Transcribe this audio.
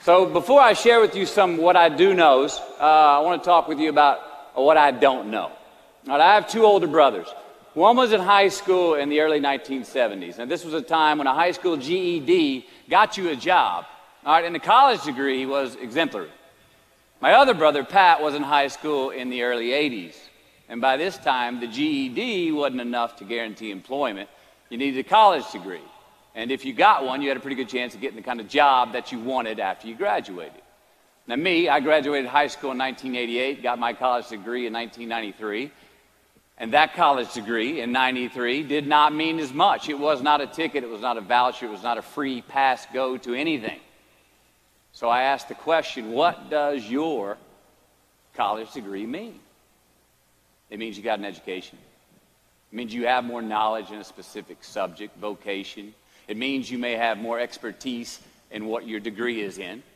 So before I share with you some what I do knows, I want to talk with you about what I don't know. All right, I have two older brothers. One was in high school in the early 1970s, and this was a time when a high school GED got you a job, all right, and the college degree was exemplary. My other brother, Pat, was in high school in the early 80s, and by this time, the GED wasn't enough to guarantee employment. You needed a college degree. And if you got one, you had a pretty good chance of getting the kind of job that you wanted after you graduated. Now me, I graduated high school in 1988, got my college degree in 1993. And that college degree in 93 did not mean as much. It was not a ticket, it was not a voucher, it was not a free pass go to anything. So I asked the question, what does your college degree mean? It means you got an education. It means you have more knowledge in a specific subject, vocation. It means you may have more expertise in what your degree is in.